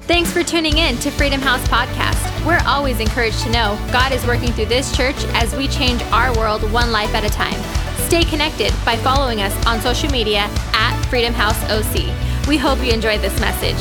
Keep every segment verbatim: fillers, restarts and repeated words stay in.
Thanks for tuning in to Freedom House Podcast. We're always encouraged to know God is working through this church as we change our world one life at a time. Stay connected by following us on social media at Freedom House O C. We hope you enjoyed this message.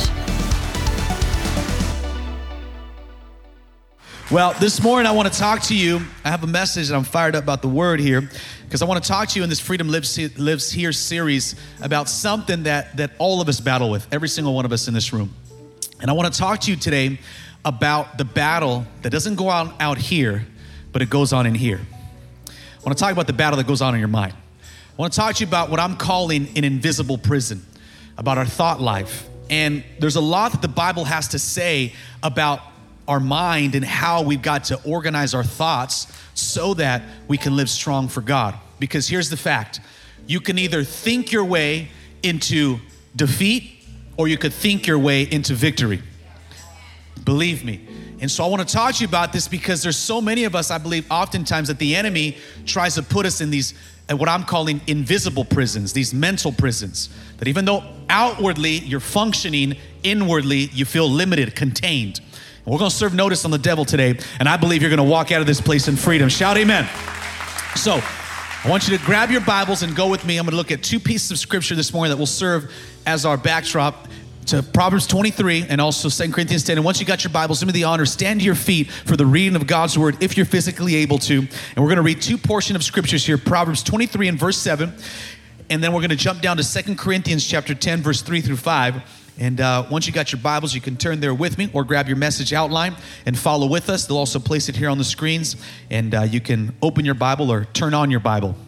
Well, this morning I want to talk to you. I have a message and I'm fired up about the word here because I want to talk to you in this Freedom Lives, Lives Here series about something that, that all of us battle with, every single one of us in this room. And I want to talk to you today about the battle that doesn't go on out here, but it goes on in here. I want to talk about the battle that goes on in your mind. I want to talk to you about what I'm calling an invisible prison, about our thought life. And there's a lot that the Bible has to say about our mind and how we've got to organize our thoughts so that we can live strong for God. Because here's the fact. You can either think your way into defeat or you could think your way into victory. Believe me. And so I want to talk to you about this because there's so many of us, I believe, oftentimes that the enemy tries to put us in these, what I'm calling invisible prisons, these mental prisons, that even though outwardly you're functioning, inwardly you feel limited, contained. And we're going to serve notice on the devil today, and I believe you're going to walk out of this place in freedom. Shout amen. So I want you to grab your Bibles and go with me. I'm going to look at two pieces of scripture this morning that will serve as our backdrop to Proverbs twenty-three and also Second Corinthians ten. And once you got your Bibles, give me the honor, stand to your feet for the reading of God's word if you're physically able to. And we're going to read two portions of scriptures here, Proverbs twenty-three and verse seven. And then we're going to jump down to Second Corinthians chapter ten, verse three through five. And uh, once you got your Bibles, you can turn there with me or grab your message outline and follow with us. They'll also place it here on the screens. And uh, you can open your Bible or turn on your Bible.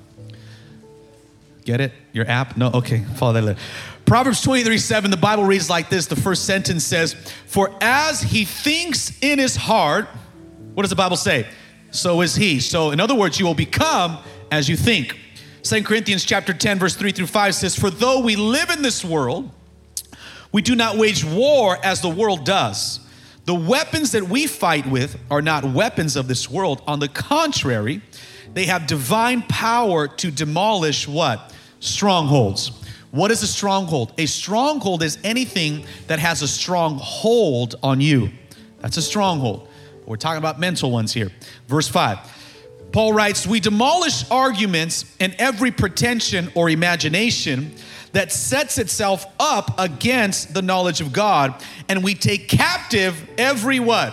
Get it? Your app? No? Okay, follow that later. Proverbs twenty-three seven, the Bible reads like this. The first sentence says, "For as he thinks in his heart," what does the Bible say? "So is he." So in other words, you will become as you think. Second Corinthians chapter ten, verse three through five says, "For though we live in this world, we do not wage war as the world does. The weapons that we fight with are not weapons of this world. On the contrary, they have divine power to demolish" what? Strongholds. What is a stronghold? A stronghold is anything that has a strong hold on you. That's a stronghold. We're talking about mental ones here. Verse five. Paul writes, "We demolish arguments and every pretension or imagination that sets itself up against the knowledge of God, and we take captive every what?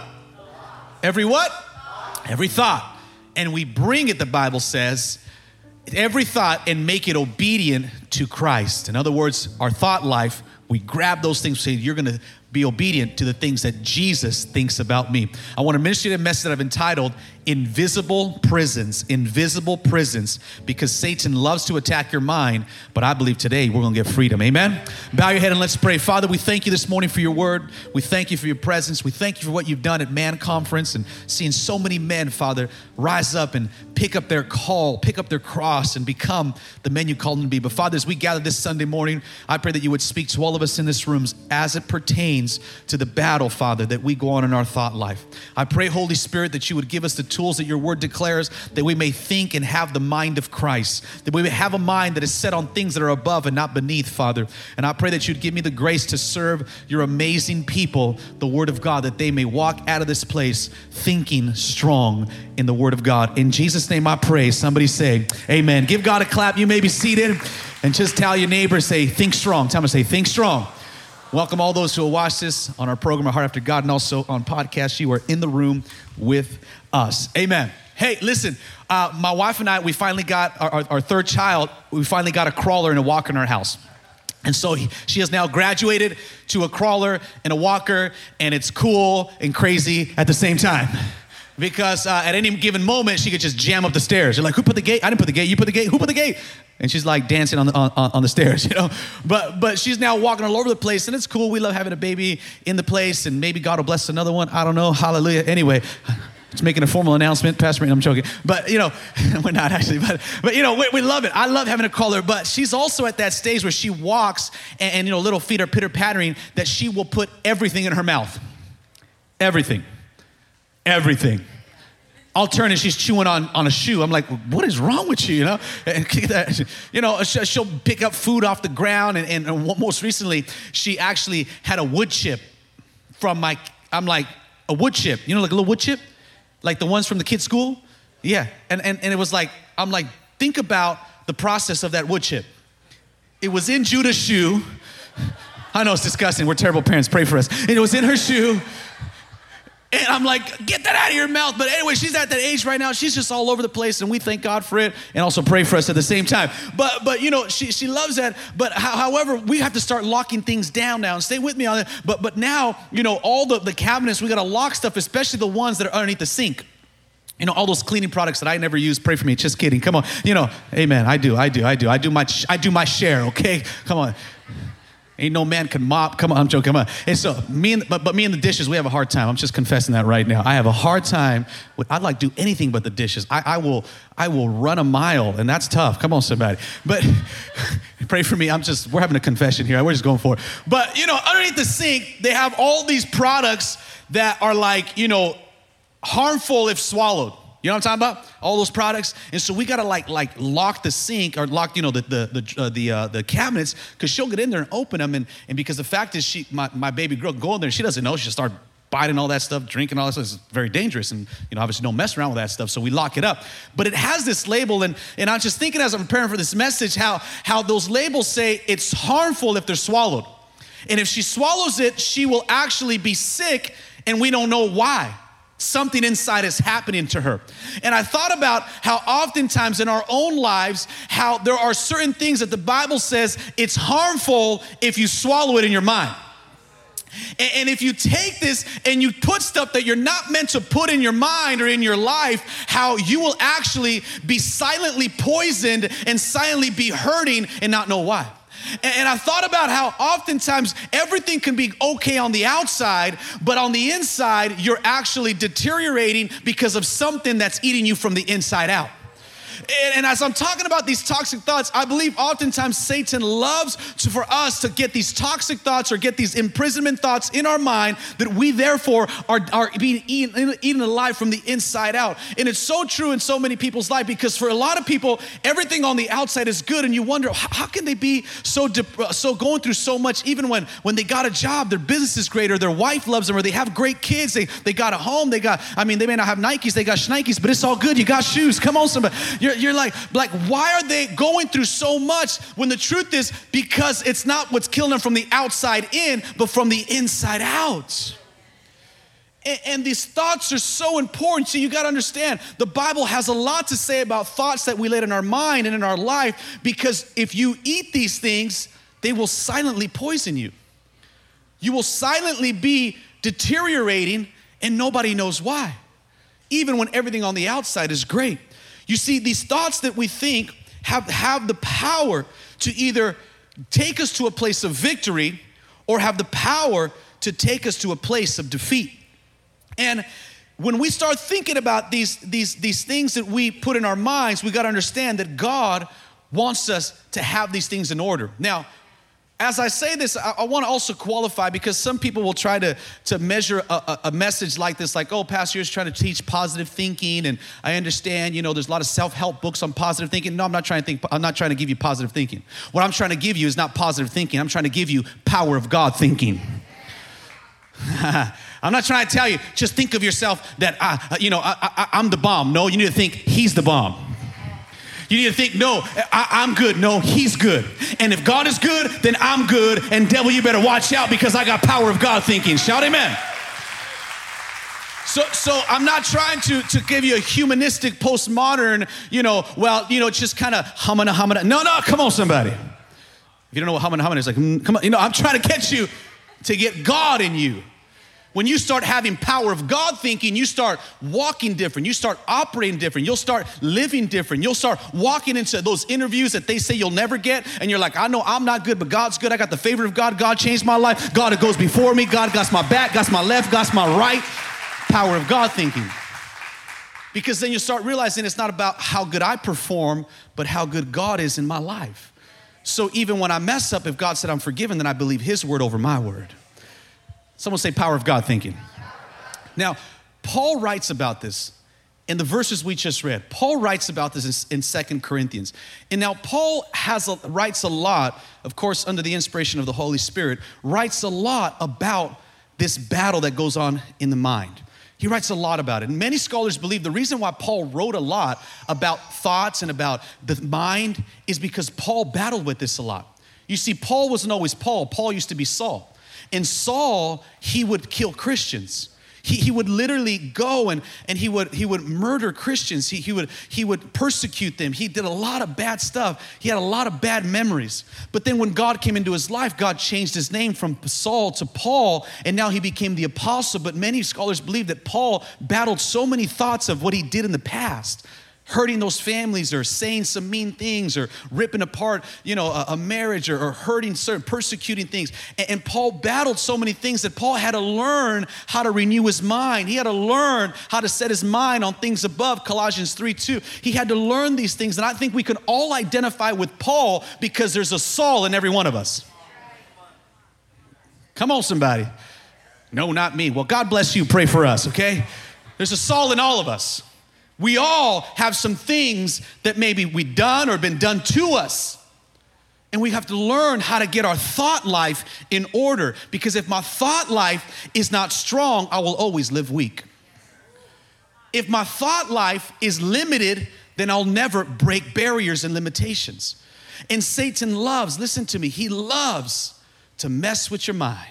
Every what? Every thought. And we bring it," the Bible says, "every thought and make it obedient to Christ." In other words, our thought life, we grab those things and say, you're going to be obedient to the things that Jesus thinks about me. I want to minister to a message that I've entitled Invisible Prisons, Invisible Prisons, because Satan loves to attack your mind, but I believe today we're going to get freedom. Amen? Bow your head and let's pray. Father, we thank you this morning for your word. We thank you for your presence. We thank you for what you've done at Man Conference and seeing so many men, Father, rise up and pick up their call, pick up their cross and become the men you called them to be. But Father, as we gather this Sunday morning, I pray that you would speak to all of us in this room as it pertains to the battle, Father, that we go on in our thought life. I pray, Holy Spirit, that you would give us the tools that your word declares, that we may think and have the mind of Christ, that we may have a mind that is set on things that are above and not beneath, Father. And I pray that you'd give me the grace to serve your amazing people, the word of God, that they may walk out of this place thinking strong in the word of God. In Jesus' name I pray. Somebody say amen. Give God a clap. You may be seated and just tell your neighbor, say, think strong. Tell them to say, think strong. Welcome all those who will watch this on our program, Our Heart After God, and also on podcast. You are in the room with us. Amen. Hey, listen, uh, my wife and I, we finally got our, our, our third child. We finally got a crawler and a walker in our house. And so he, she has now graduated to a crawler and a walker, and it's cool and crazy at the same time. Because uh, at any given moment, she could just jam up the stairs. You're like, who put the gate? I didn't put the gate. You put the gate. Who put the gate? And she's like dancing on the on, on the stairs, you know. But but she's now walking all over the place, and it's cool. We love having a baby in the place, and maybe God will bless another one. I don't know. Hallelujah. Anyway, just making a formal announcement, Pastor Brandon, I'm joking. But, you know, we're not actually. But, but you know, we, we love it. I love having a crawler. But she's also at that stage where she walks, and, and you know, little feet are pitter-pattering, that she will put everything in her mouth. Everything. Everything. I'll turn and she's chewing on, on a shoe. I'm like, what is wrong with you, you know? And, you know, she'll pick up food off the ground. And, and most recently, she actually had a wood chip from my, I'm like, a wood chip. You know, like a little wood chip? Like the ones from the kids' school? Yeah, and, and, and it was like, I'm like, think about the process of that wood chip. It was in Judah's shoe. I know it's disgusting. We're terrible parents. Pray for us. And it was in her shoe. And I'm like, get that out of your mouth. But anyway, she's at that age right now. She's just all over the place, and we thank God for it, and also pray for us at the same time. But, but you know, she, she loves that. But how, however, we have to start locking things down now. And stay with me on it. But, but now, you know, all the, the cabinets, we got to lock stuff, especially the ones that are underneath the sink. You know, all those cleaning products that I never use. Pray for me. Just kidding. Come on. You know, amen. I do. I do. I do. I do my, I do my share. Okay. Come on. Ain't no man can mop. Come on, I'm joking. Come on. And so me and but, but me and the dishes, we have a hard time. I'm just confessing that right now. I have a hard time with, I'd like to do anything but the dishes. I, I will I will run a mile, and that's tough. Come on, somebody. But pray for me. I'm just, we're having a confession here. We're just going for it. But you know, underneath the sink, they have all these products that are like, you know, harmful if swallowed. You know what I'm talking about? All those products. And so we gotta like like lock the sink or lock, you know, the the the uh, the, uh, the cabinets, because she'll get in there and open them. And, and because the fact is, she my, my baby girl go in there and she doesn't know. She'll start biting all that stuff, drinking all that stuff. It's very dangerous. And, you know, obviously don't mess around with that stuff. So we lock it up. But it has this label. And, and I'm just thinking as I'm preparing for this message, how, how those labels say it's harmful if they're swallowed. And if she swallows it, she will actually be sick, and we don't know why. Something inside is happening to her. And I thought about how oftentimes in our own lives, how there are certain things that the Bible says it's harmful if you swallow it in your mind. And if you take this and you put stuff that you're not meant to put in your mind or in your life, how you will actually be silently poisoned and silently be hurting and not know why. And I thought about how oftentimes everything can be okay on the outside, but on the inside, you're actually deteriorating because of something that's eating you from the inside out. And, and as I'm talking about these toxic thoughts, I believe oftentimes Satan loves to, for us to get these toxic thoughts or get these imprisonment thoughts in our mind that we therefore are, are being eaten, eaten alive from the inside out. And it's so true in so many people's life, because for a lot of people, everything on the outside is good, and you wonder, how, how can they be so dep- so going through so much even when, when they got a job, their business is great, or their wife loves them, or they have great kids, they, they got a home, they got, I mean, they may not have Nikes, they got Schnikes, but it's all good, you got shoes, come on somebody. You're, you're like, like, why are they going through so much when the truth is because it's not what's killing them from the outside in, but from the inside out. And, and these thoughts are so important. So you got to understand, the Bible has a lot to say about thoughts that we let in our mind and in our life, because if you eat these things, they will silently poison you. You will silently be deteriorating, and nobody knows why, even when everything on the outside is great. You see, these thoughts that we think have, have the power to either take us to a place of victory or have the power to take us to a place of defeat. And when we start thinking about these, these, these things that we put in our minds, we got to understand that God wants us to have these things in order. Now, as I say this, I, I want to also qualify, because some people will try to, to measure a, a, a message like this, like, oh, Pastor, you're trying to teach positive thinking, and I understand, you know, there's a lot of self-help books on positive thinking. No, I'm not trying to think, I'm not trying to give you positive thinking. What I'm trying to give you is not positive thinking. I'm trying to give you power of God thinking. I'm not trying to tell you, just think of yourself that, I, you know, I, I, I'm the bomb. No, you need to think he's the bomb. You need to think, no, I, I'm good. No, he's good. And if God is good, then I'm good. And devil, you better watch out, because I got power of God thinking. Shout amen. So, so I'm not trying to, to give you a humanistic, postmodern, you know, well, you know, just kind of humming, humming. No, no, come on, somebody. If you don't know what humming, humming is, like, mm, come on. You know, I'm trying to get you to get God in you. When you start having power of God thinking, you start walking different. You start operating different. You'll start living different. You'll start walking into those interviews that they say you'll never get. And you're like, I know I'm not good, but God's good. I got the favor of God. God changed my life. God, it goes before me. God got my back, got my left, got my right. Power of God thinking. Because then you start realizing it's not about how good I perform, but how good God is in my life. So even when I mess up, if God said I'm forgiven, then I believe his word over my word. Someone say power of God thinking. Now, Paul writes about this in the verses we just read. Paul writes about this in Second Corinthians. And now Paul has a, writes a lot, of course, under the inspiration of the Holy Spirit, writes a lot about this battle that goes on in the mind. He writes a lot about it. And many scholars believe the reason why Paul wrote a lot about thoughts and about the mind is because Paul battled with this a lot. You see, Paul wasn't always Paul. Paul used to be Saul. And Saul, he would kill Christians. He, he would literally go and, and he would he would murder Christians. He, he would he would persecute them. He did a lot of bad stuff. He had a lot of bad memories. But then when God came into his life, God changed his name from Saul to Paul, and now he became the apostle. But many scholars believe that Paul battled so many thoughts of what he did in the past, hurting those families or saying some mean things or ripping apart, you know, a, a marriage or, or hurting certain, persecuting things. And, and Paul battled so many things that Paul had to learn how to renew his mind. He had to learn how to set his mind on things above, Colossians three two. He had to learn these things. And I think we can all identify with Paul because there's a Saul in every one of us. Come on, somebody. No, not me. Well, God bless you. Pray for us, okay? There's a Saul in all of us. We all have some things that maybe we've done or been done to us. And we have to learn how to get our thought life in order. Because if my thought life is not strong, I will always live weak. If my thought life is limited, then I'll never break barriers and limitations. And Satan loves, listen to me, he loves to mess with your mind.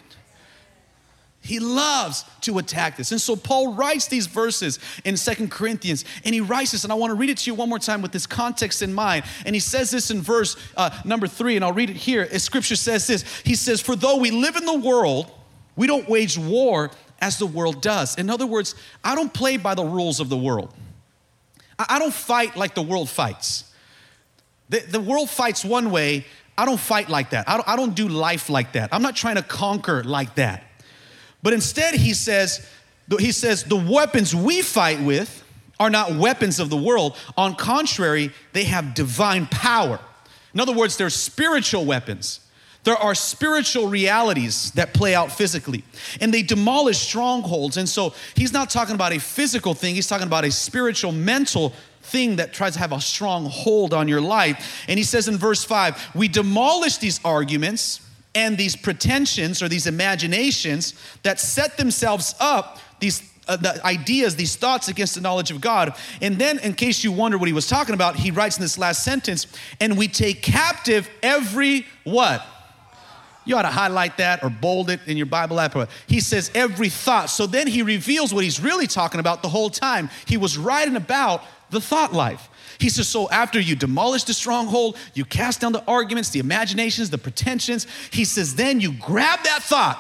He loves to attack this. And so Paul writes these verses in Second Corinthians, and he writes this, and I want to read it to you one more time with this context in mind. And he says this in verse uh, number three, and I'll read it here. As scripture says this, he says, for though we live in the world, we don't wage war as the world does. In other words, I don't play by the rules of the world. I, I don't fight like the world fights. The, the world fights one way. I don't fight like that. I don't, I don't do life like that. I'm not trying to conquer like that. But instead, he says, he says, the weapons we fight with are not weapons of the world. On contrary, they have divine power. In other words, they're spiritual weapons. There are spiritual realities that play out physically, and they demolish strongholds. And so he's not talking about a physical thing. He's talking about a spiritual, mental thing that tries to have a strong hold on your life. And he says in verse five, we demolish these arguments and these pretensions or these imaginations that set themselves up, these uh, the ideas, these thoughts against the knowledge of God. And then, in case you wonder what he was talking about, he writes in this last sentence, and we take captive every what? You ought to highlight that or bold it in your Bible app. He says every thought. So then he reveals what he's really talking about the whole time. He was writing about the thought life. He says, so after you demolish the stronghold, you cast down the arguments, the imaginations, the pretensions, he says, then you grab that thought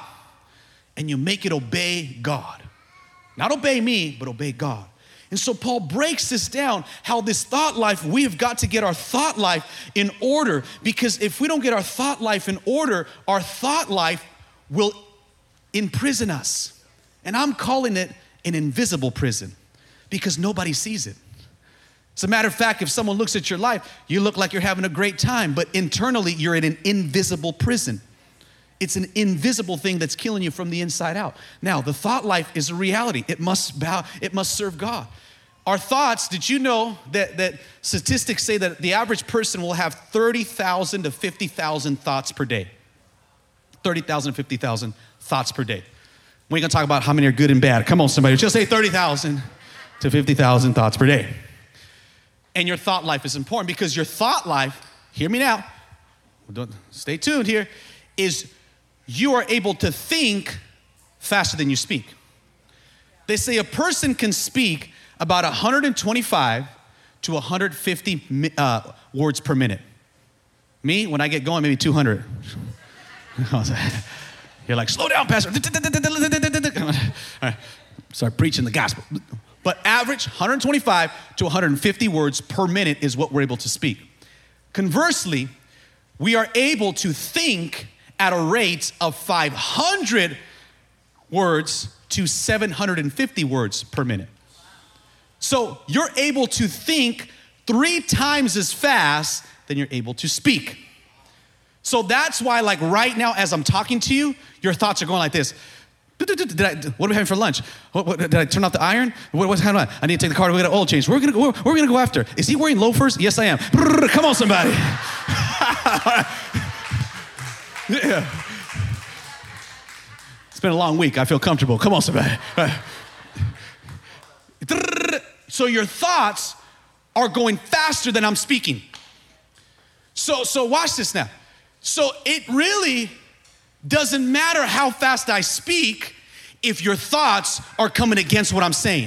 and you make it obey God. Not obey me, but obey God. And so Paul breaks this down, how this thought life, we have got to get our thought life in order, because if we don't get our thought life in order, our thought life will imprison us. And I'm calling it an invisible prison because nobody sees it. As a matter of fact, if someone looks at your life, you look like you're having a great time, but internally you're in an invisible prison. It's an invisible thing that's killing you from the inside out. Now, the thought life is a reality. It must bow, it must serve God. Our thoughts, did you know that, that statistics say that the average person will have thirty thousand to fifty thousand thoughts per day? thirty thousand to fifty thousand thoughts per day. We ain't gonna talk about how many are good and bad. Come on, somebody, just say thirty thousand to fifty thousand thoughts per day. And your thought life is important because your thought life, hear me now, don't, stay tuned here, is you are able to think faster than you speak. They say a person can speak about one hundred twenty-five to one hundred fifty uh, words per minute. Me, when I get going, maybe two hundred. You're like, slow down, Pastor. All right, start preaching the gospel. But average one hundred twenty-five to one hundred fifty words per minute is what we're able to speak. Conversely, we are able to think at a rate of five hundred words to seven hundred fifty words per minute. So you're able to think three times as fast than you're able to speak. So that's why, like right now, as I'm talking to you, your thoughts are going like this. Did I, what are we having for lunch? What, what, did I turn off the iron? What, what's going on? I need to take the car. We got an oil change. We're gonna go. Where are we gonna go after? Is he wearing loafers? Yes, I am. Come on, somebody. Yeah. been a long week. I feel comfortable. Come on, somebody. So your thoughts are going faster than I'm speaking. So, so watch this now. So it really doesn't matter how fast I speak if your thoughts are coming against what I'm saying.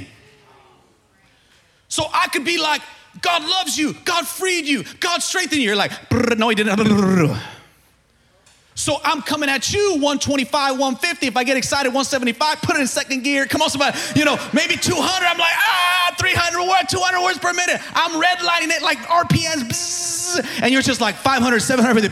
So I could be like, God loves you, God freed you, God strengthened you. You're like, no, he didn't. So I'm coming at you one twenty-five, one fifty. If I get excited, one seventy-five, put it in second gear. Come on, somebody. You know, maybe two hundred. I'm like, ah, three hundred words, two hundred words per minute. I'm redlining it like R P Ms. Bzz, and you're just like five hundred, seven hundred.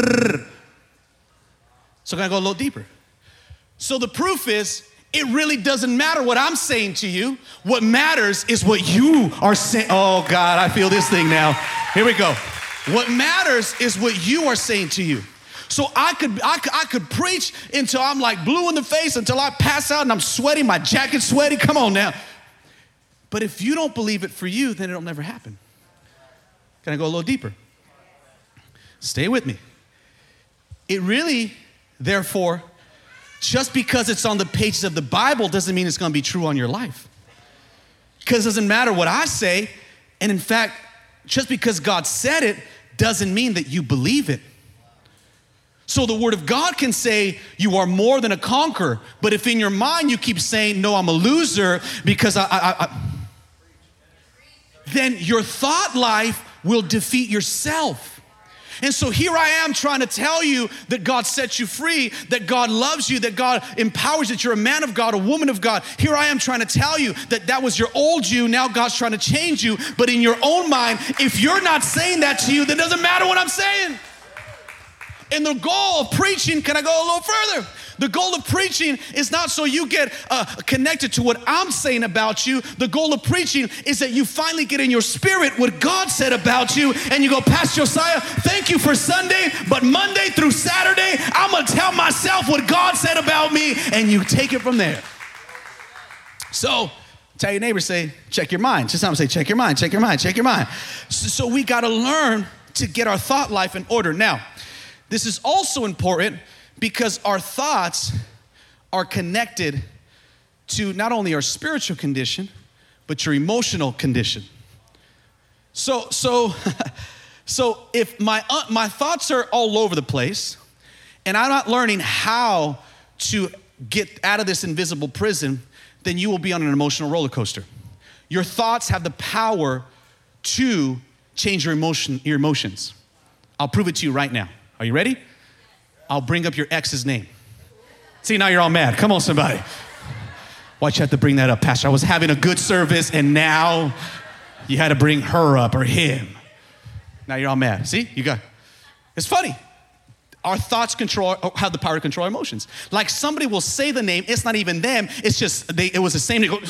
So I'm going to go a little deeper. So the proof is, it really doesn't matter what I'm saying to you. What matters is what you are saying. Oh, God, I feel this thing now. Here we go. What matters is what you are saying to you. So I could, I could I could preach until I'm like blue in the face, until I pass out and I'm sweaty, my jacket's sweaty. Come on now. But if you don't believe it for you, then it'll never happen. Can I go a little deeper? Stay with me. It really, therefore, just because it's on the pages of the Bible doesn't mean it's going to be true on your life. Because it doesn't matter what I say. And in fact, just because God said it doesn't mean that you believe it. So the word of God can say you are more than a conqueror, but if in your mind you keep saying, no, I'm a loser because I, I, I then your thought life will defeat yourself. And so here I am trying to tell you that God sets you free, that God loves you, that God empowers, that you're a man of God, a woman of God. Here I am trying to tell you that that was your old you, now God's trying to change you. But in your own mind, if you're not saying that to you, then it doesn't matter what I'm saying. And the goal of preaching, can I go a little further? The goal of preaching is not so you get uh, connected to what I'm saying about you. The goal of preaching is that you finally get in your spirit what God said about you, and you go, Pastor Josiah, thank you for Sunday, but Monday through Saturday, I'm gonna tell myself what God said about me, and you take it from there. So, tell your neighbor, say, check your mind. Just have them say, check your mind, check your mind, check your mind. So, so we gotta learn to get our thought life in order. Now, this is also important because our thoughts are connected to not only our spiritual condition, but your emotional condition. So, so, so if my uh, my thoughts are all over the place, and I'm not learning how to get out of this invisible prison, then you will be on an emotional roller coaster. Your thoughts have the power to change your emotion, your emotions. I'll prove it to you right now. Are you ready? I'll bring up your ex's name. See, now you're all mad. Come on, somebody. Why'd you have to bring that up, Pastor? I was having a good service, and now you had to bring her up or him. Now you're all mad. See, you got, it's funny. Our thoughts control, have the power to control our emotions. Like somebody will say the name, it's not even them, it's just, they, it was the same, they go,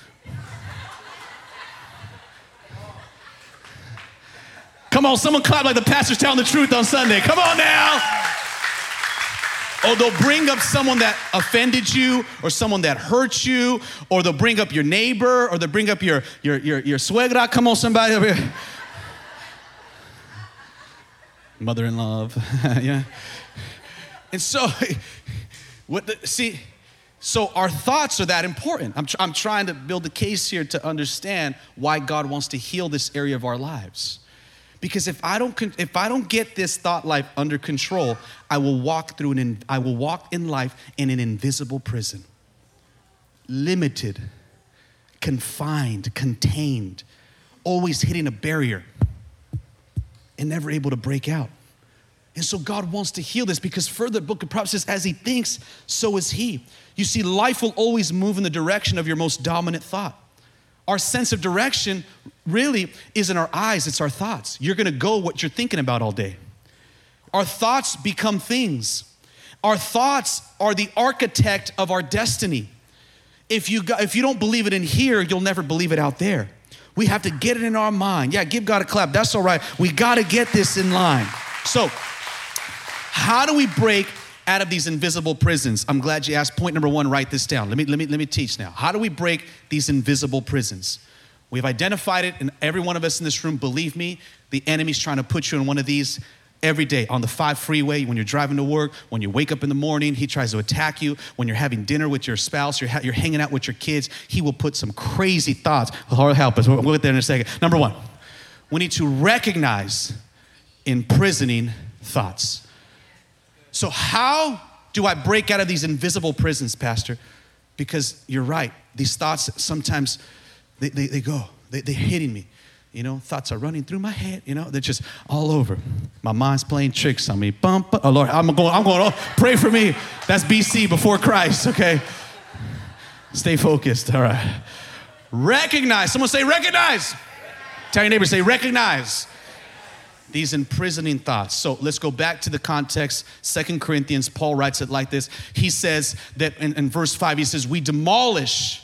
come on, someone clap like the pastor's telling the truth on Sunday. Come on now. Or they'll bring up someone that offended you, or someone that hurt you, or they'll bring up your neighbor, or they'll bring up your your your, your suegra. Come on, somebody over here. Mother-in-law. Yeah. And so, what the, see, so our thoughts are that important. I'm, tr- I'm trying to build a case here to understand why God wants to heal this area of our lives. Because if I don't if I don't get this thought life under control, I will walk through an I will walk in life in an invisible prison. Limited, confined, contained, always hitting a barrier and never able to break out. And so God wants to heal this, because further, the book of Proverbs says, as he thinks, so is he. You see, life will always move in the direction of your most dominant thought. Our sense of direction really isn't our eyes, it's our thoughts. You're gonna go what you're thinking about all day. Our thoughts become things. Our thoughts are the architect of our destiny. If you, got, if you don't believe it in here, you'll never believe it out there. We have to get it in our mind. Yeah, give God a clap, that's all right. We gotta get this in line. So, how do we break out of these invisible prisons? I'm glad you asked. Point number one, write this down. Let me, let me, let me teach now. How do we break these invisible prisons? We've identified it, and every one of us in this room, believe me, the enemy's trying to put you in one of these Every day on the five freeway, when you're driving to work, when you wake up in the morning, he tries to attack you. When you're having dinner with your spouse, you're, ha- you're hanging out with your kids, he will put some crazy thoughts. Lord help us, we'll get there in a second. Number one, we need to recognize imprisoning thoughts. So how do I break out of these invisible prisons, Pastor? Because you're right, these thoughts sometimes, they, they, they go, they, they're hitting me. You know, thoughts are running through my head. You know, they're just all over. My mind's playing tricks on me. Bum, bum. Oh, Lord, I'm going, I'm going, oh, pray for me. That's B C, before Christ, okay? Stay focused, all right. Recognize. Someone say recognize. Tell your neighbor, say recognize these imprisoning thoughts. So let's go back to the context. Second Corinthians, Paul writes it like this. He says that in, in verse five, he says, we demolish.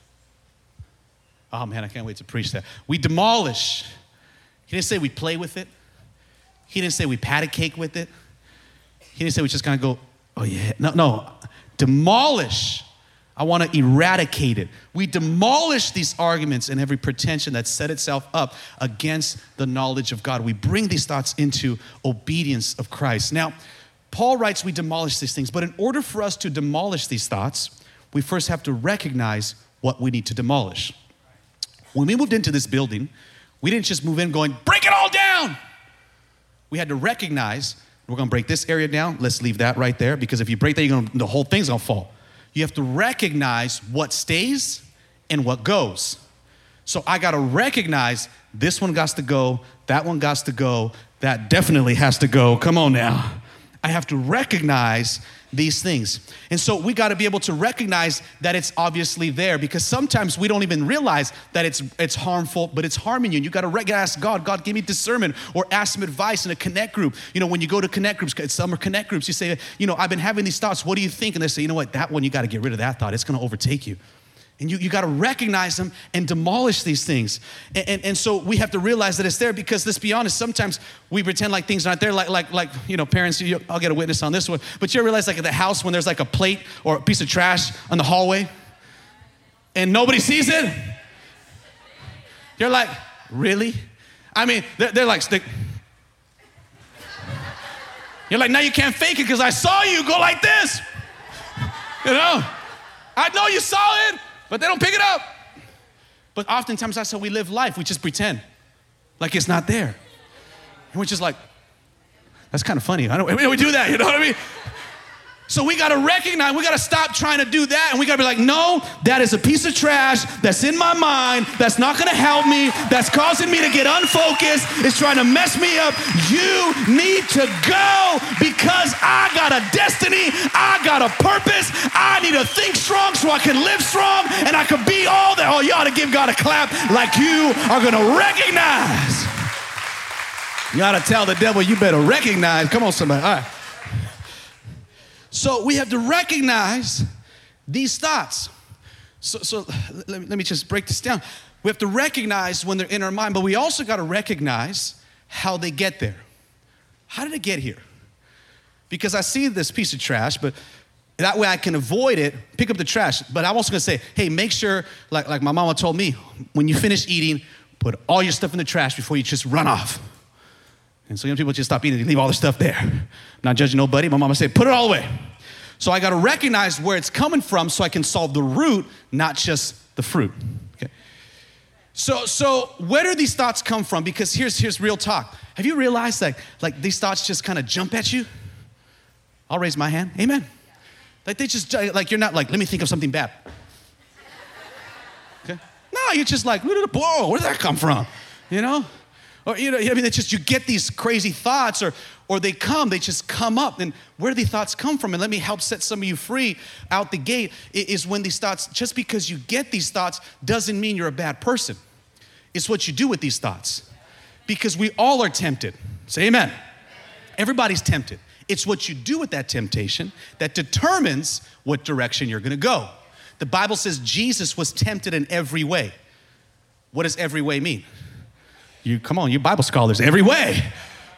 Oh man, I can't wait to preach that. We demolish. He didn't say we play with it. He didn't say we pat a cake with it. He didn't say we just kind of go, oh yeah. No, no. Demolish. I want to eradicate it. We demolish these arguments and every pretension that set itself up against the knowledge of God. We bring these thoughts into obedience of Christ. Now, Paul writes we demolish these things, but in order for us to demolish these thoughts, we first have to recognize what we need to demolish. When we moved into this building, we didn't just move in going, break it all down. We had to recognize, we're gonna break this area down. Let's leave that right there, because if you break that, you're gonna, the whole thing's gonna fall. You have to recognize what stays and what goes. So I gotta recognize this one got to go, that one got to go, that definitely has to go. Come on now. I have to recognize these things. And so we got to be able to recognize that it's obviously there, because sometimes we don't even realize that it's it's harmful, but it's harming you. And you got to rec- ask God, God, give me discernment, or ask some advice in a connect group. You know, when you go to connect groups, summer connect groups, you say, you know, I've been having these thoughts. What do you think? And they say, you know what, that one, you got to get rid of that thought. It's going to overtake you. And you, you got to recognize them and demolish these things. And, and, and so we have to realize that it's there, because let's be honest, sometimes we pretend like things aren't there. Like, like, like you know, parents, you, I'll get a witness on this one. But you ever realize like at the house when there's like a plate or a piece of trash on the hallway and nobody sees it? You're like, really? I mean, they're, they're like, they, you're like, now you can't fake it because I saw you go like this. You know? I know you saw it, but they don't pick it up. But oftentimes that's how we live life. We just pretend like it's not there. And we're just like, that's kind of funny. I don't, we do that, you know what I mean? So we gotta recognize, we gotta stop trying to do that, and we gotta be like, no, that is a piece of trash that's in my mind, that's not gonna help me, that's causing me to get unfocused, it's trying to mess me up. You need to go, because I got a destiny, I got a purpose, I need to think strong so I can live strong, and I can be all that. Oh, you ought to give God a clap like you are gonna recognize. You ought to tell the devil, you better recognize. Come on, somebody, all right. So we have to recognize these thoughts. So, so let, me, let me just break this down. We have to recognize when they're in our mind, but we also got to recognize how they get there. How did it get here? Because I see this piece of trash, but that way I can avoid it, pick up the trash. But I'm also gonna say, hey, make sure, like, like my mama told me, when you finish eating, put all your stuff in the trash before you just run off. And so young people just stop eating, they leave all their stuff there. I'm not judging nobody. My mama said, put it all away. So I got to recognize where it's coming from so I can solve the root, not just the fruit. Okay. So, so where do these thoughts come from? Because here's here's real talk. Have you realized that like these thoughts just kind of jump at you? I'll raise my hand. Amen. Like they just like you're not like, let me think of something bad. Okay. No, you're just like, whoa, where did that come from? You know. Or, you know, I mean, it's just you get these crazy thoughts, or or they come, they just come up. And where do these thoughts come from? And let me help set some of you free out the gate, is when these thoughts, just because you get these thoughts doesn't mean you're a bad person. It's what you do with these thoughts. Because we all are tempted. Say amen. Everybody's tempted. It's what you do with that temptation that determines what direction you're gonna go. The Bible says Jesus was tempted in every way. What does every way mean? You come on, you Bible scholars, every way.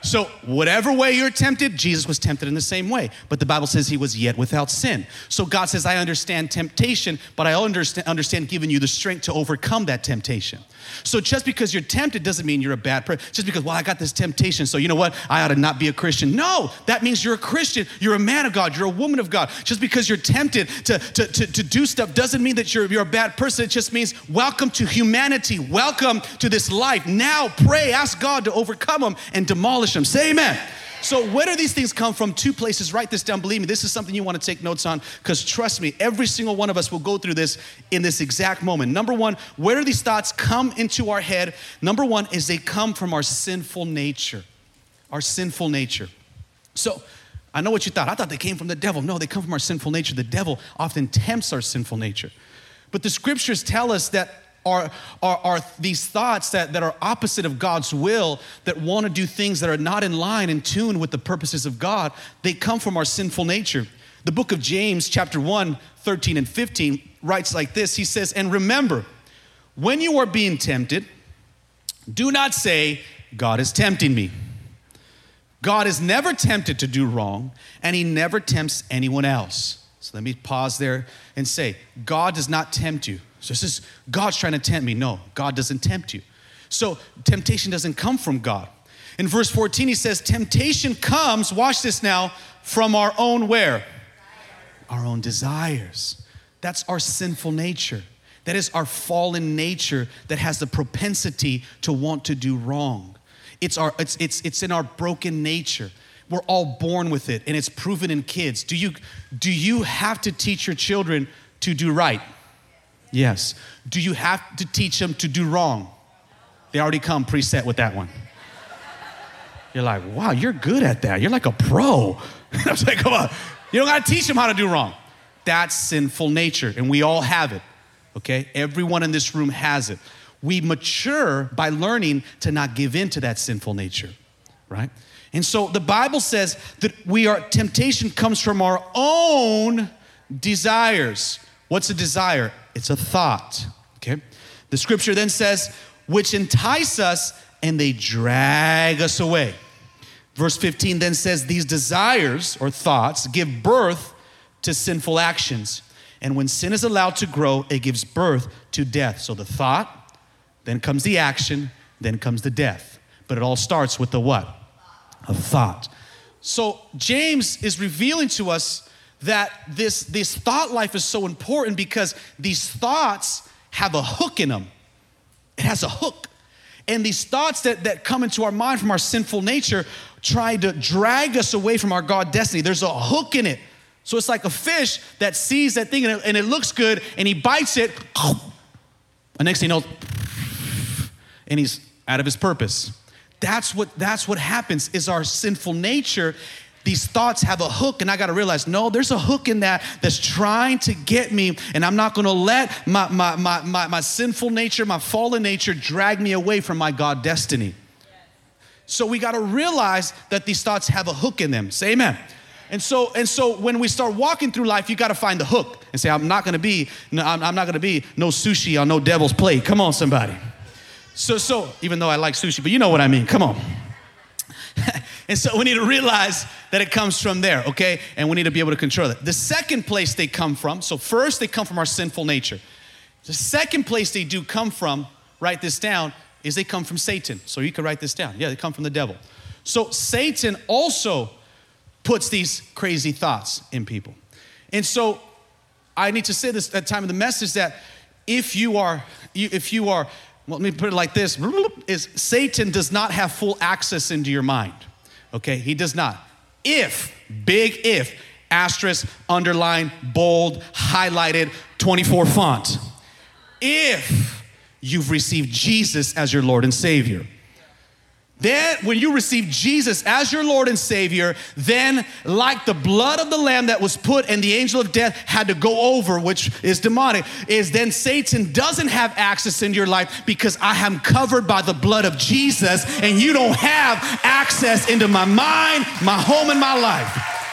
So whatever way you're tempted, Jesus was tempted in the same way. But the Bible says he was yet without sin. So God says, I understand temptation, but I understand, understand giving you the strength to overcome that temptation. So just because you're tempted doesn't mean you're a bad person. Just because, well, I got this temptation, so you know what? I ought to not be a Christian. No, that means you're a Christian. You're a man of God. You're a woman of God. Just because you're tempted to, to, to, to do stuff doesn't mean that you're, you're a bad person. It just means welcome to humanity. Welcome to this life. Now pray, ask God to overcome them and demolish them. Say amen. So where do these things come from? Two places. Write this down. Believe me, this is something you want to take notes on, because trust me, every single one of us will go through this in this exact moment. Number one, where do these thoughts come into our head? Number one is they come from our sinful nature. Our sinful nature. So I know what you thought. I thought they came from the devil. No, they come from our sinful nature. The devil often tempts our sinful nature. But the scriptures tell us that Are, are, are these thoughts that, that are opposite of God's will, that want to do things that are not in line, in tune with the purposes of God, they come from our sinful nature. The book of James, chapter one, thirteen and fifteen, writes like this. He says, and remember, when you are being tempted, do not say, God is tempting me. God is never tempted to do wrong, and he never tempts anyone else. So let me pause there and say, God does not tempt you. So this is, God's trying to tempt me. No, God doesn't tempt you. So temptation doesn't come from God. In verse fourteen, he says, temptation comes, watch this now, from our own where? Our own desires. That's our sinful nature. That is our fallen nature that has the propensity to want to do wrong. It's our, it's, it's, it's in our broken nature. We're all born with it, and it's proven in kids. Do you, do you have to teach your children to do right? Yes. Do you have to teach them to do wrong? They already come preset with that one. You're like, wow, you're good at that. You're like a pro. I was like, come on. You don't got to teach them how to do wrong. That's sinful nature, and we all have it, okay? Everyone in this room has it. We mature by learning to not give in to that sinful nature, right? And so the Bible says that we are, temptation comes from our own desires. What's a desire? It's a thought, okay? The scripture then says, which entice us and they drag us away. Verse fifteen then says, these desires or thoughts give birth to sinful actions. And when sin is allowed to grow, it gives birth to death. So the thought, then comes the action, then comes the death. But it all starts with the what? A thought. So James is revealing to us that this, this thought life is so important because these thoughts have a hook in them. It has a hook. And these thoughts that, that come into our mind from our sinful nature try to drag us away from our God destiny. There's a hook in it. So it's like a fish that sees that thing and it, and it looks good and he bites it. And next thing you know, and he's out of his purpose. That's what, that's what happens is our sinful nature. These thoughts have a hook, and I got to realize, no, there's a hook in that that's trying to get me, and I'm not going to let my, my, my, my, my sinful nature, my fallen nature drag me away from my God destiny. So we got to realize that these thoughts have a hook in them. Say amen. And so, and so when we start walking through life, you got to find the hook and say, I'm not going to be, no, I'm, I'm not going to be no sushi on no devil's plate. Come on, somebody. So, so even though I like sushi, but you know what I mean. Come on. And so we need to realize that it comes from there, okay? And we need to be able to control it. The second place they come from, so first they come from our sinful nature. The second place they do come from, write this down, is they come from Satan. So you can write this down. Yeah, they come from the devil. So Satan also puts these crazy thoughts in people. And so I need to say this at the time of the message that if you are, if you are, well, let me put it like this, is Satan does not have full access into your mind, okay? He does not. If, big if, asterisk, underline, bold, highlighted, twenty-four font. If you've received Jesus as your Lord and Savior. Then when you receive Jesus as your Lord and Savior, then like the blood of the Lamb that was put and the angel of death had to go over, which is demonic, is then Satan doesn't have access into your life because I am covered by the blood of Jesus and you don't have access into my mind, my home, and my life.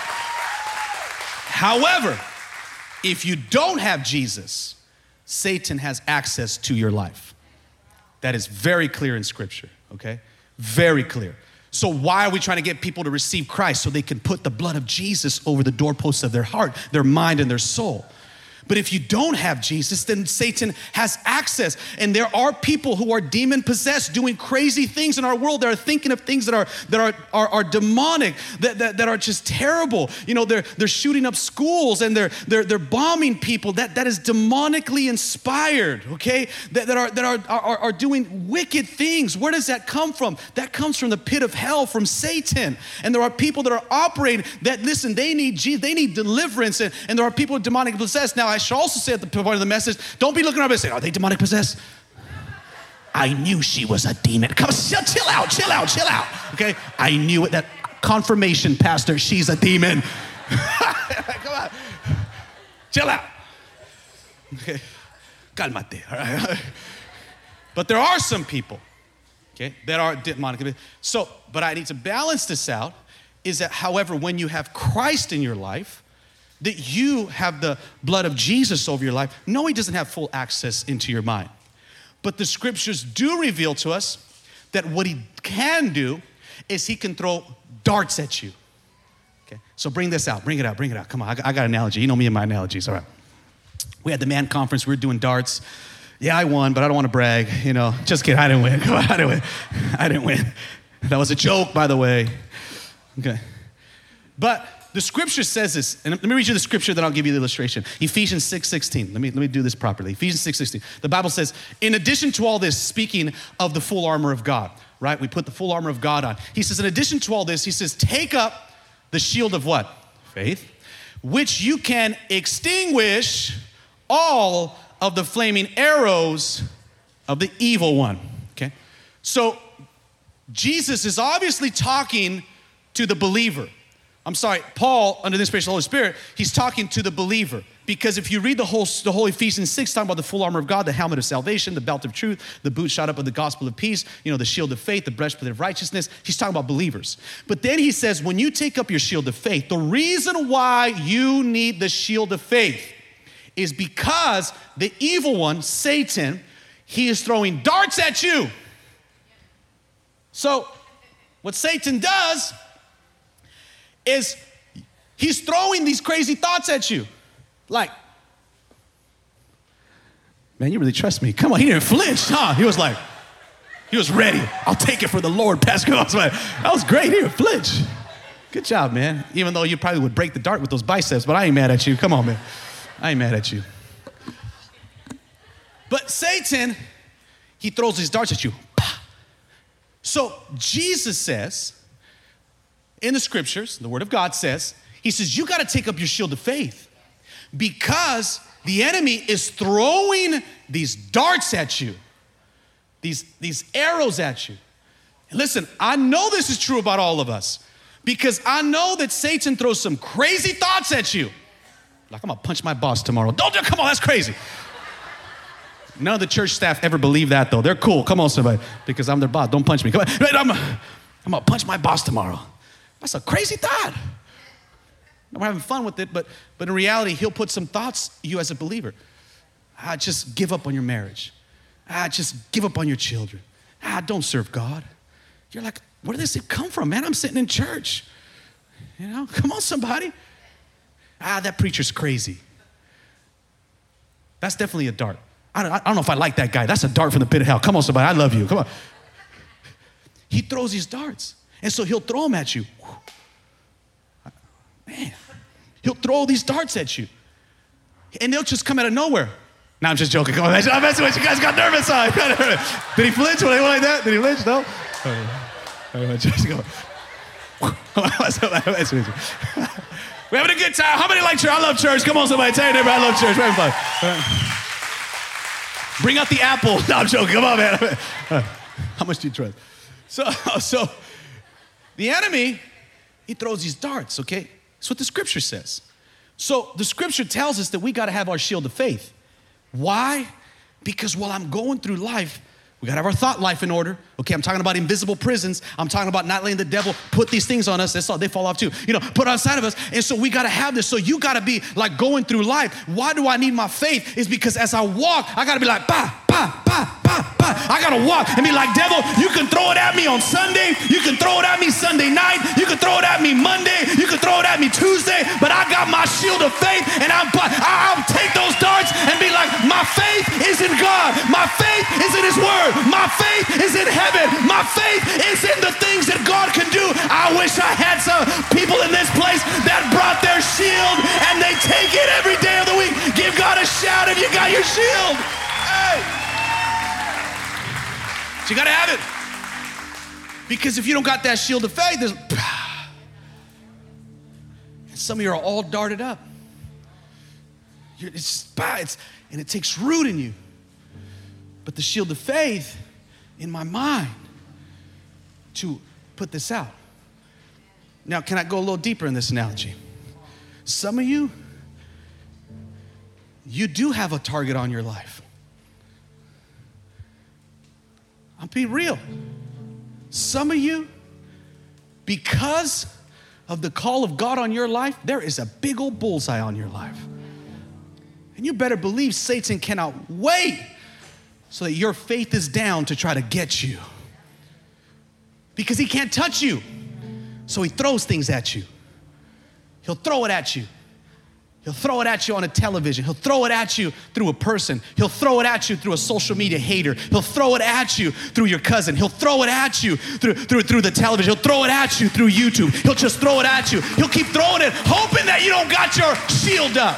However, if you don't have Jesus, Satan has access to your life. That is very clear in Scripture, okay? Very clear. So why are we trying to get people to receive Christ? So they can put the blood of Jesus over the doorposts of their heart, their mind, and their soul. But if you don't have Jesus, then Satan has access. And there are people who are demon possessed doing crazy things in our world. That are thinking of things that are that are are, are demonic, that, that, that are just terrible. You know, they're they're shooting up schools and they're they're they're bombing people. That that is demonically inspired, okay? That, that are that are, are are doing wicked things. Where does that come from? That comes from the pit of hell, from Satan. And there are people that are operating that, listen, they need Jesus, they need deliverance, and, and there are people demonically possessed. Now, I should also say at the point of the message, don't be looking up and saying, are they demonic possessed? I knew she was a demon. Come on, chill, chill out, chill out, chill out. Okay, I knew it. That confirmation, pastor, she's a demon. Come on, chill out. Okay, calmate. All right. But there are some people, okay, that are demonic. So, but I need to balance this out. Is that, however, when you have Christ in your life, that you have the blood of Jesus over your life. No, he doesn't have full access into your mind. But the scriptures do reveal to us that what he can do is he can throw darts at you. Okay, so bring this out, bring it out, bring it out. Come on, I got, I got an analogy. You know me and my analogies, all right. We had the man conference, we were doing darts. Yeah, I won, but I don't want to brag, you know. Just kidding, I didn't win. Come on, I didn't win. I didn't win. That was a joke, by the way. Okay. But the scripture says this, and let me read you the scripture, then I'll give you the illustration. Ephesians six sixteen. Let me, let me do this properly. Ephesians six sixteen. The Bible says, in addition to all this, speaking of the full armor of God, right? We put the full armor of God on. He says, in addition to all this, he says, take up the shield of what? Faith, which you can extinguish all of the flaming arrows of the evil one, okay? So Jesus is obviously talking to the believer. I'm sorry, Paul, under the inspiration of the Holy Spirit, he's talking to the believer. Because if you read the whole, the whole Ephesians six, talking about the full armor of God, the helmet of salvation, the belt of truth, the boot shot up of the gospel of peace, you know, the shield of faith, the breastplate of righteousness, he's talking about believers. But then he says, when you take up your shield of faith, the reason why you need the shield of faith is because the evil one, Satan, he is throwing darts at you. So what Satan does is he's throwing these crazy thoughts at you. Like, man, you really trust me. Come on, he didn't flinch, huh? He was like, he was ready. I'll take it for the Lord, Pastor. I was like, that was great, he didn't flinch. Good job, man. Even though you probably would break the dart with those biceps, but I ain't mad at you. Come on, man. I ain't mad at you. But Satan, he throws these darts at you. So Jesus says, in the scriptures, the word of God says, he says, you got to take up your shield of faith because the enemy is throwing these darts at you, these, these arrows at you. And listen, I know this is true about all of us because I know that Satan throws some crazy thoughts at you. Like, I'm gonna punch my boss tomorrow. Don't do, come on, that's crazy. None of the church staff ever believe that though. They're cool, come on somebody, because I'm their boss. Don't punch me, come on. I'm, I'm gonna punch my boss tomorrow. That's a crazy thought. We're having fun with it, but, but in reality, he'll put some thoughts you as a believer. Ah, just give up on your marriage. Ah, just give up on your children. Ah, don't serve God. You're like, where did this come from, man? I'm sitting in church. You know, come on, somebody. Ah, that preacher's crazy. That's definitely a dart. I don't, I don't know if I like that guy. That's a dart from the pit of hell. Come on, somebody, I love you. Come on. He throws these darts. And so he'll throw them at you. Man, he'll throw these darts at you. And they'll just come out of nowhere. No, I'm just joking. Come on, I'm messing with you. You guys got nervous. Did he flinch when I went like that? Did he flinch? No? Just go. We're having a good time. How many like church? I love church. Come on, somebody. Tell your neighbor I love church. We're having fun. Bring out the apple. No, I'm joking. Come on, man. How much do you trust? So, so the enemy, he throws these darts, okay? That's what the scripture says. So the scripture tells us that we got to have our shield of faith. Why? Because while I'm going through life, we got to have our thought life in order. Okay, I'm talking about invisible prisons. I'm talking about not letting the devil put these things on us. That's all, they fall off too. You know, put outside of us. And so we got to have this. So you got to be like going through life. Why do I need my faith? Is because as I walk, I got to be like, bah, bah, bah, bah. bah, bah. I gotta walk and be like, devil, you can throw it at me on Sunday. You can throw it at me Sunday night. You can throw it at me Monday. You can throw it at me Tuesday. But I got my shield of faith, and I'm, I'll take those darts and be like, my faith is in God. My faith is in his word. My faith is in heaven. My faith is in the things that God can do. I wish I had some people in this place that brought their shield and they take it every day of the week. Give God a shout if you got your shield. Hey. So you gotta have it. Because if you don't got that shield of faith, there's, and some of you are all darted up. You're, it's, it's, and it takes root in you. But the shield of faith in my mind to put this out. Now, can I go a little deeper in this analogy? Some of you, you do have a target on your life. I'll be real. Some of you, because of the call of God on your life, there is a big old bullseye on your life. And you better believe Satan cannot wait so that your faith is down to try to get you. Because he can't touch you. So he throws things at you. He'll throw it at you. He'll throw it at you on a television. He'll throw it at you through a person. He'll throw it at you through a social media hater. He'll throw it at you through your cousin. He'll throw it at you through, through, through the television. He'll throw it at you through YouTube. He'll just throw it at you. He'll keep throwing it, hoping that you don't got your shield up.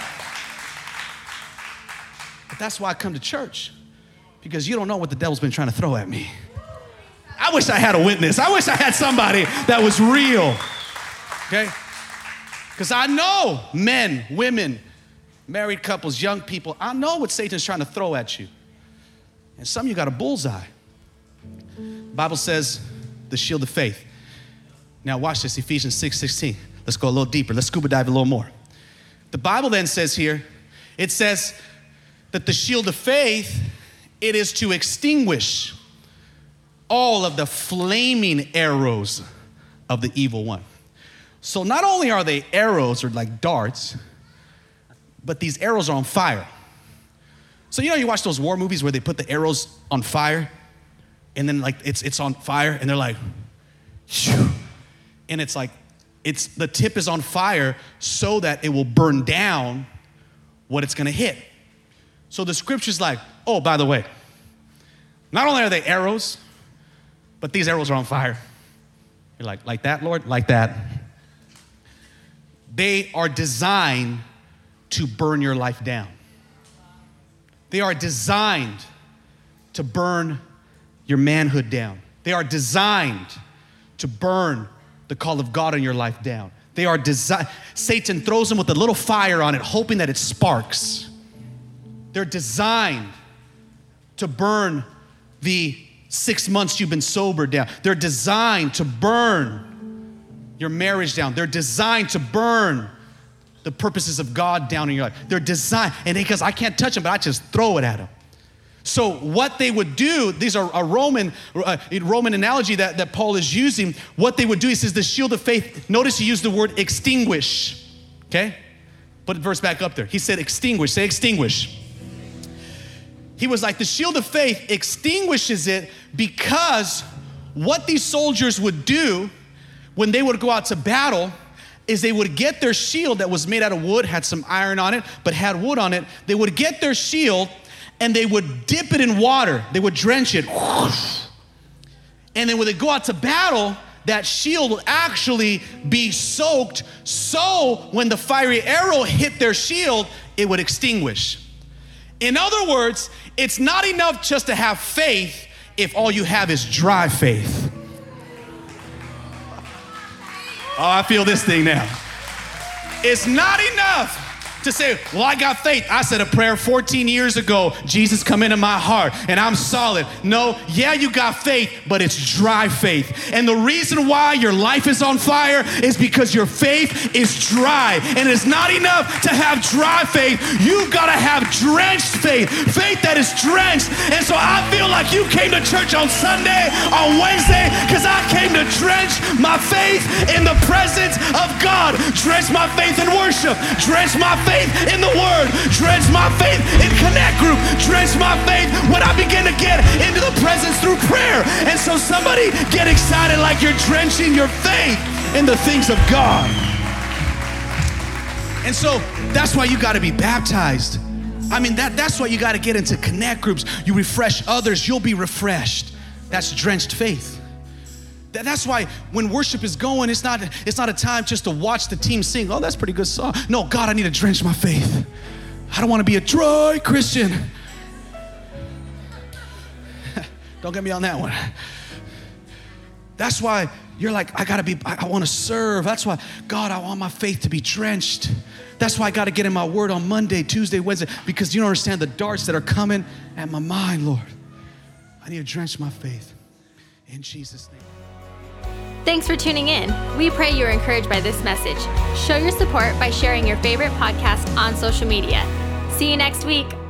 But that's why I come to church, because you don't know what the devil's been trying to throw at me. I wish I had a witness. I wish I had somebody that was real, okay? Because I know men, women, married couples, young people, I know what Satan's trying to throw at you. And some of you got a bullseye. The Bible says the shield of faith. Now watch this, Ephesians six sixteen. Let's go a little deeper. Let's scuba dive a little more. The Bible then says here, it says that the shield of faith, it is to extinguish all of the flaming arrows of the evil one. So not only are they arrows or like darts, but these arrows are on fire. So you know you watch those war movies where they put the arrows on fire and then like it's it's on fire and they're like, shoo, and it's like, it's the tip is on fire so that it will burn down what it's gonna hit. So the scripture's like, oh, by the way, not only are they arrows, but these arrows are on fire. You're like, like that, Lord? Like that. They are designed to burn your life down. They are designed to burn your manhood down. They are designed to burn the call of God in your life down. They are designed, Satan throws them with a little fire on it, hoping that it sparks. They're designed to burn the six months you've been sober down. They're designed to burn your marriage down. They're designed to burn the purposes of God down in your life. They're designed, and because I can't touch them, but I just throw it at them. So what they would do, these are a Roman, uh, Roman analogy that, that Paul is using. What they would do, he says the shield of faith, notice he used the word extinguish, okay? Put the verse back up there. He said extinguish, say extinguish. He was like, the shield of faith extinguishes it because what these soldiers would do when they would go out to battle is they would get their shield that was made out of wood, had some iron on it, but had wood on it. They would get their shield and they would dip it in water. They would drench it. And then when they go out to battle, that shield would actually be soaked, so when the fiery arrow hit their shield, it would extinguish. In other words, it's not enough just to have faith if all you have is dry faith. Oh, I feel this thing now. It's not enough to say, well, I got faith. I said a prayer fourteen years ago, Jesus come into my heart and I'm solid. No, yeah, you got faith, but it's dry faith. And the reason why your life is on fire is because your faith is dry. And it's not enough to have dry faith. You've got to have drenched faith, faith that is drenched. And so I feel like you came to church on Sunday, on Wednesday, because I came to drench my faith in the presence of God. Drench my faith in worship. Drench my faith faith in the Word. Drench my faith in Connect Group. Drench my faith when I begin to get into the presence through prayer. And so somebody get excited like you're drenching your faith in the things of God. And so that's why you got to be baptized. I mean, that, that's why you got to get into Connect Groups. You refresh others, you'll be refreshed. That's drenched faith. That, that's why when worship is going, it's not, it's not a time just to watch the team sing. Oh, that's a pretty good song. No, God, I need to drench my faith. I don't want to be a dry Christian. Don't get me on that one. That's why you're like, I gotta be, I, I wanna serve. That's why, God, I want my faith to be drenched. That's why I gotta get in my word on Monday, Tuesday, Wednesday, because you don't understand the darts that are coming at my mind, Lord. I need to drench my faith in Jesus' name. Thanks for tuning in. We pray you're encouraged by this message. Show your support by sharing your favorite podcast on social media. See you next week.